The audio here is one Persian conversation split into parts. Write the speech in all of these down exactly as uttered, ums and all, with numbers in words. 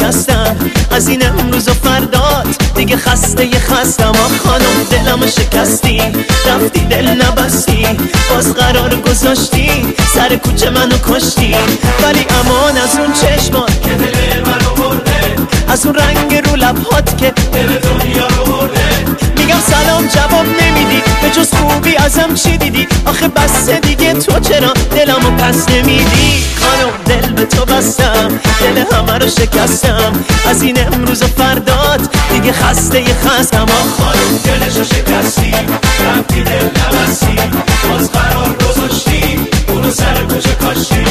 شکستم از این امروز و فردات دیگه خسته ی خستم. آه خانم دلمو شکستی رفتی دل نبستی باز قرار گذاشتی سر کوچه منو کشتی. ولی امان از اون چشمات که دل منو برده از اون رنگ رو لبهات که دل دنیا رو برده. میگم سلام جواب نمیدی به جز خوبی ازم چی دیدی؟ آخه بس دیگه تو چرا دلمو پس نمیدی؟ خانم دل به تو بستم دل همه رو شکستم از این امروز و فردات دیگه خسته ی خستم. آه خانم دلشو شکستی رفتی دل نبستی باز قرار گذاشتی اونو سر کوچه کاشتی.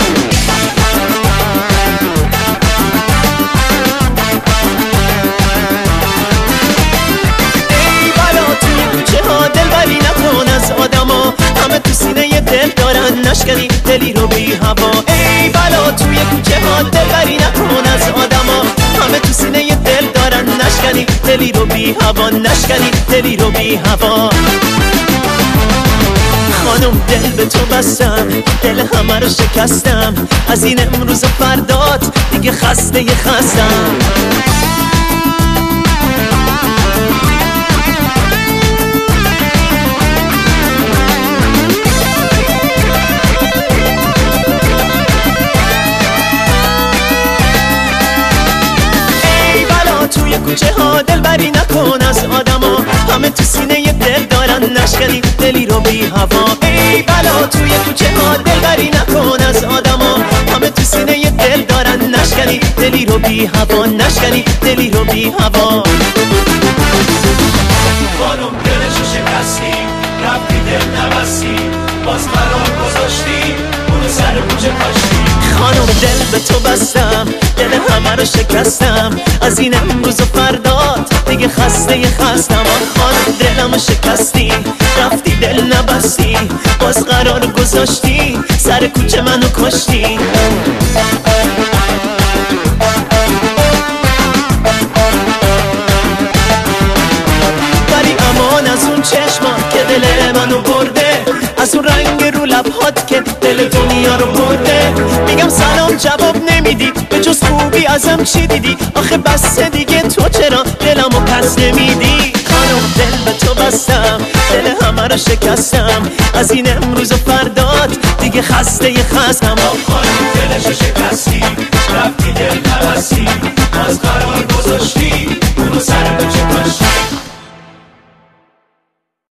نشکنی دلی رو بی هوا ای بلا توی کوچه ها دلبری نکن از آدما همه تو سینه ی دل دارن نشکنی دلی رو بی هوا نشکنی دلی رو بی هوا. خانم دل به تو بستم دل همه رو شکستم از این امروز و فردات دیگه خسته ی خستم. توی کوچه ها دلبری نکن از آدما همه تو سینه ی دل دارن نشکنی دلی رو بی هوا ای بلا توی کوچه ها دلبری نکن از آدما همه تو سینه ی دل دارن نشکنی دلی رو بی هوا نشکنی دلی رو بی هوا. خانم دلشو شکستی رفتی دل نبستی باز قرار گذاشتی اونو سر کوچه کاشتی. خانم دل به تو بستم دل همه رو شکستم از این امروز و فردات دیگه خسته ی خستم. آه خانم دلمو شکستی رفتی دل نبستی باز قرار گذاشتی سر کوچه منو کشتی. ولی امان از اون چشمات که دل منو برده از اون رنگ رو لبهات که دل دنیا رو برده. میگم سلام جواب نمیدی به جز خوبی ازم چی دیدی؟ آخه بس دیگه تو چرا دلمو پس نمیدی؟ خانم دل به تو بستم دل همه رو شکستم از این امروز و فردات دیگه خسته ی خستم. آه خانم دلشو شکستی رفتی دل نبستی باز قرار گذاشتی اونو سر